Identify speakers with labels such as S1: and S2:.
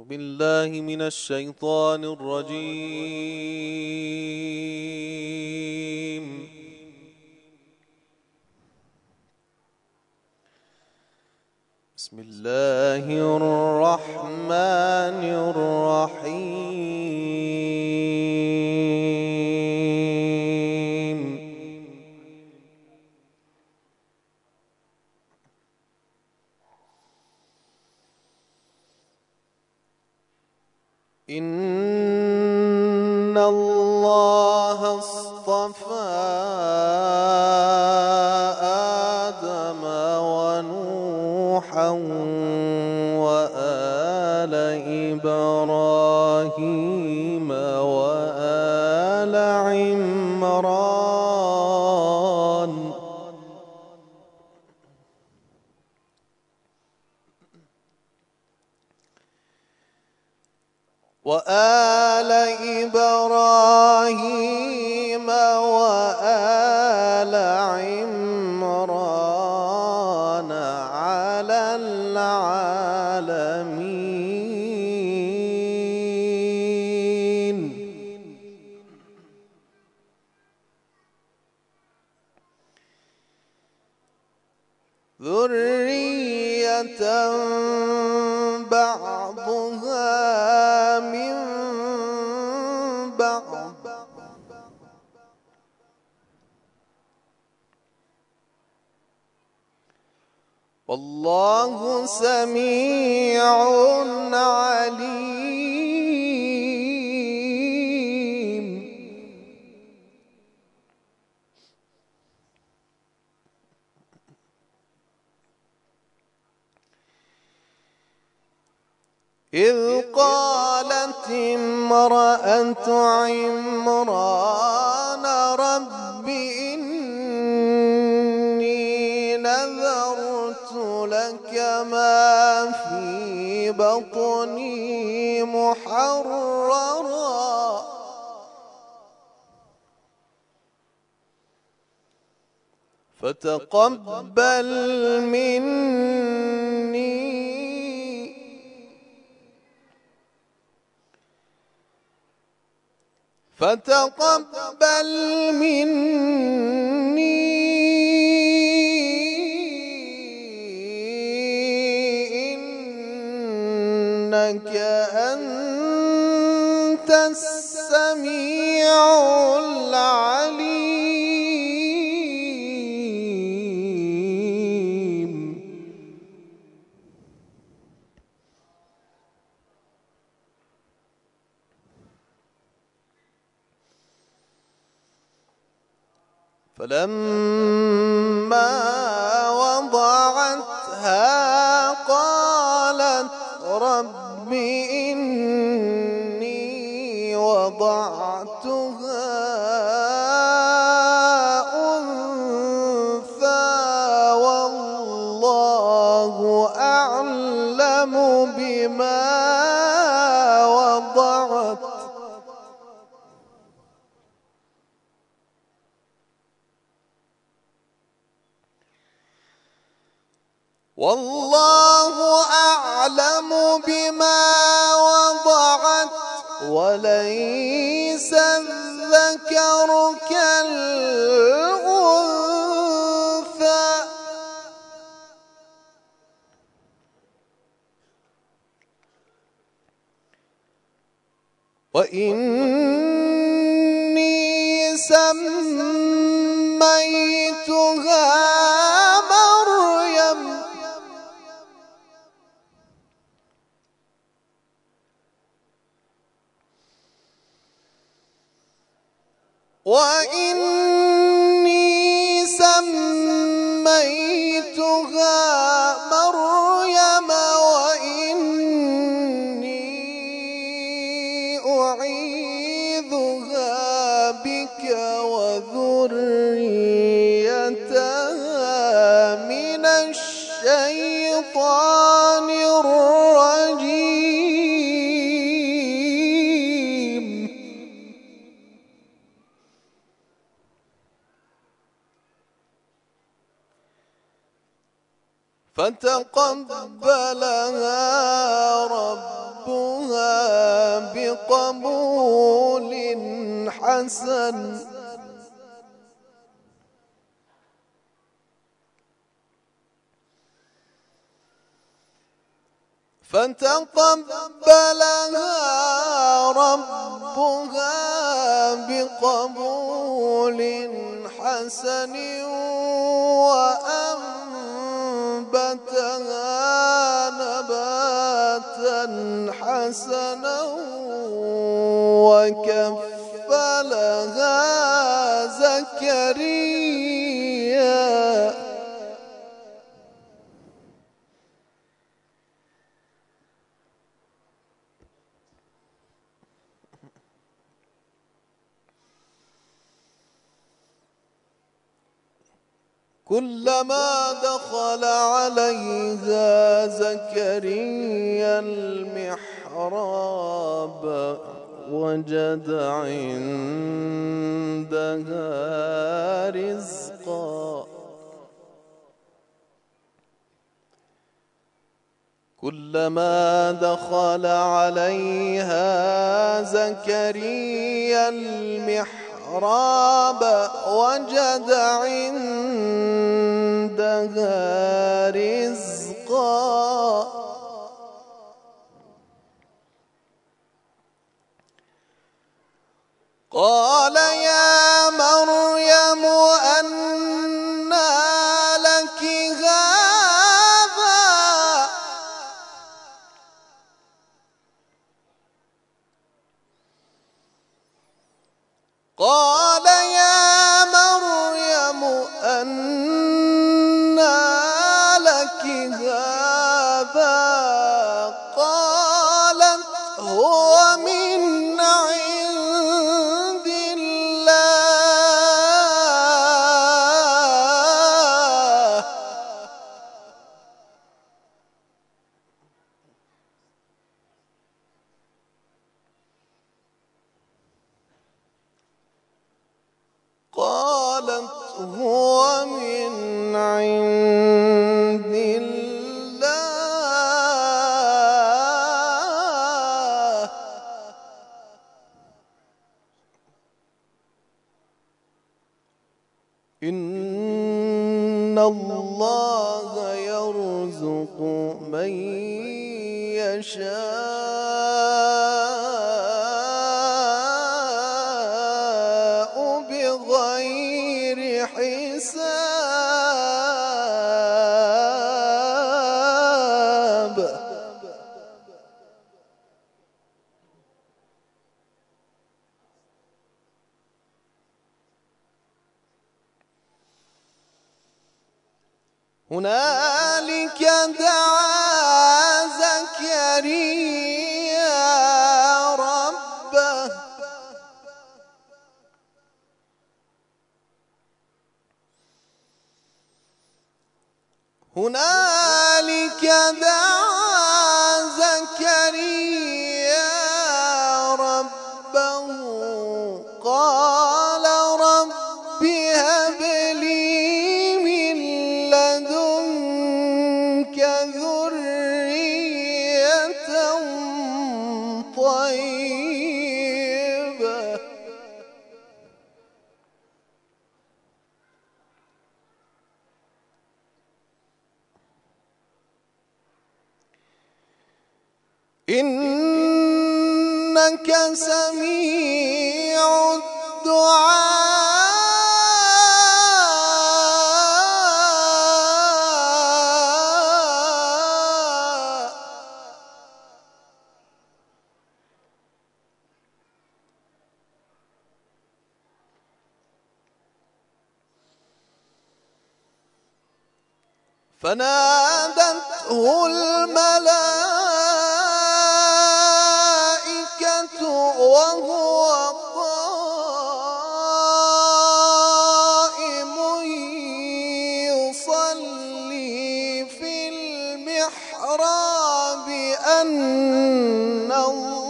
S1: بالله من الشيطان الرجيم. بسم الله الرحمن الرحيم. إن الله اصطفى آدم ونوحا وآل إبراهيم وآل عمران وآل إبراهيم وآل عمران على العالمين. ذرية بعضها من بعض والله سميع عليم. إذ قالت امرأة عمران رب إني نذرت لك ما في بطني محررا فتقبل مني إنك أنت السميع العليم. فلما وضعتها قالت رب إني وضعتها أنثى والله أعلم بما وضعت والله أعلم بما وضعت وليس الذكر كالأنثى وإني سميتها مريم وإني أعيذها بك وذريتها من الشيطان الرجيم. فتقبلها ربها بقبول حسن فتقبلها ربها بقبول حسن وأنبتها نباتا حسنا وكفلها زكريا كلما دخل عليها زكريا المحراب وجد عندها رزقا كلما دخل عليها زكريا المحراب وجد عندها رزقا قال يا مريم أنى لك هذا قال يا مريم أنى لك هذا قالت هو من عند الله قالت هو من عند الله إن الله يرزق من يشاء بغير حساب هنالك دعا زكريا ربه هنالك دعا زكريا ربه قال رب هب لي من لدنك ذرية طيبة إنك سميع الدعاء فنادته الملائكة وهو قائم يصلي في المحراب أن الله